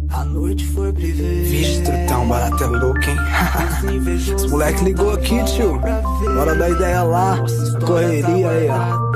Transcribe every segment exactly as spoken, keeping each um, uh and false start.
A noite foi privé. Vixe, trutão, barato é louco, hein? Esse moleque ligou aqui, tio. Bora dar ideia lá. Correria aí,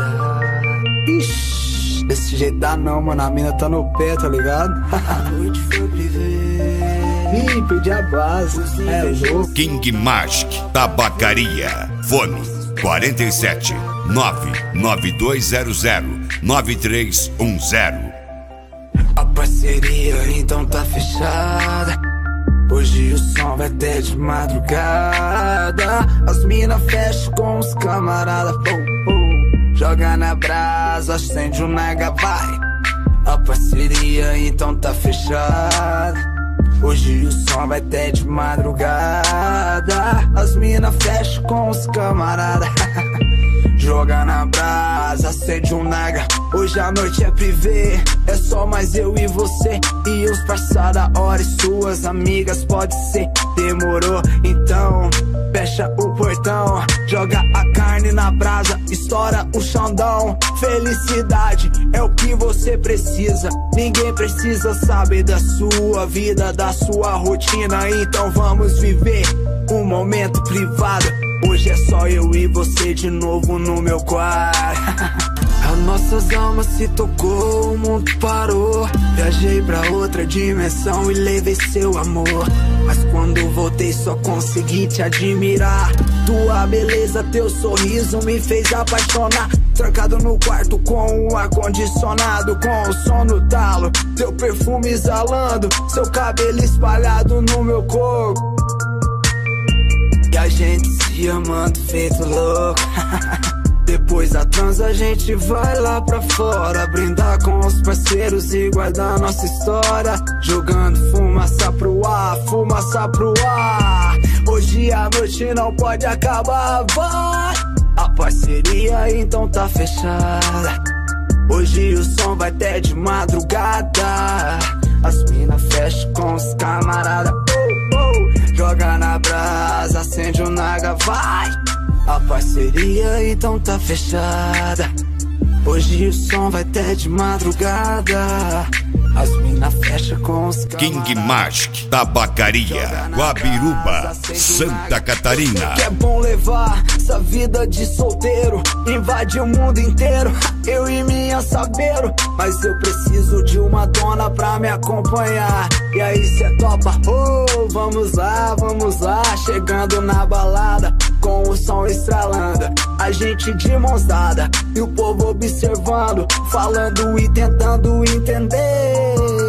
ó. Ixi, desse jeito dá não, mano. A mina tá no pé, tá ligado? A noite foi privé. Ih, perdi a base. É louco. King Magic Tabacaria. Fone quarenta e sete, nove nove dois zero zero, nove três um zero. A parceria então tá fechada. Hoje o som vai até de madrugada. As mina fecham com os camarada. Oh, oh. Joga na brasa, acende um naga, vai. A parceria então tá fechada. Hoje o som vai até de madrugada. As mina fecham com os camarada. Joga na brasa, acende um naga. Hoje a noite é privê. É só mais eu e você. E os parça da hora e suas amigas, pode ser. Demorou, então fecha o portão. Joga a carne na brasa, estoura o xandão. Felicidade é o que você precisa. Ninguém precisa saber da sua vida, da sua rotina. Então vamos viver um momento privado. Hoje é só eu e você de novo no meu quarto. As nossas almas se tocou, o mundo parou. Viajei pra outra dimensão e levei seu amor. Mas quando voltei só consegui te admirar. Tua beleza, teu sorriso me fez apaixonar. Trancado no quarto com o ar-condicionado, com o som no talo, teu perfume exalando, seu cabelo espalhado no meu corpo. E a gente se amando feito louco. Depois da trans a gente vai lá pra fora, brindar com os parceiros e guardar nossa história. Jogando fumaça pro ar, fumaça pro ar. Hoje a noite não pode acabar, vai. A parceria então tá fechada. Hoje o som vai até de madrugada. As mina fecham com os camarada. Oh, oh. Joga na brasa, acende o naga, vai. A parceria então tá fechada. Hoje o som vai até de madrugada. As mina fecha com os camarada. King Magic Tabacaria, Guabiruba, Santa Catarina. Que é bom levar essa vida de solteiro, invade o mundo inteiro, eu e minha sabeiro. Mas eu preciso de uma dona pra me acompanhar. E aí cê topa? Oh, vamos lá, vamos lá. Chegando na balada, com o som estralando, a gente de mãos dadas e o povo observando, falando e tentando entender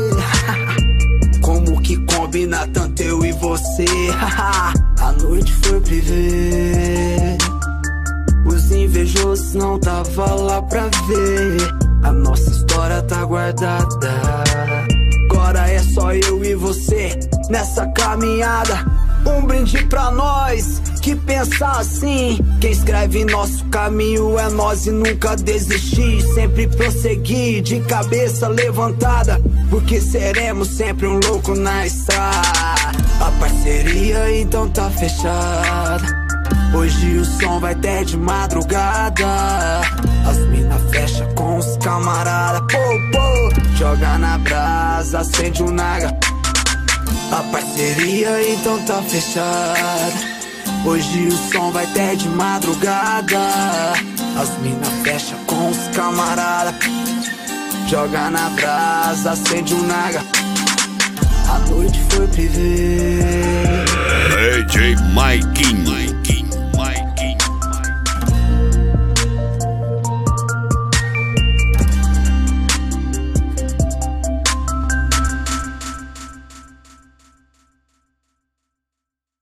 como que combina tanto eu e você. A noite foi privê. Os invejosos não tava lá pra ver. A nossa história tá guardada. Agora é só eu e você nessa caminhada. Um brinde pra nós que pensa assim. Quem escreve nosso caminho é nós e nunca desistir. Sempre prosseguir de cabeça levantada, porque seremos sempre um louco na estrada. A parceria então tá fechada. Hoje o som vai até de madrugada. As mina fecha com os camarada. Pô, pô. Joga na brasa, acende um naga. A parceria então tá fechada. Hoje o som vai até de madrugada. As mina fecha com os camarada. Joga na brasa, acende um naga. A noite foi privê. D J Mike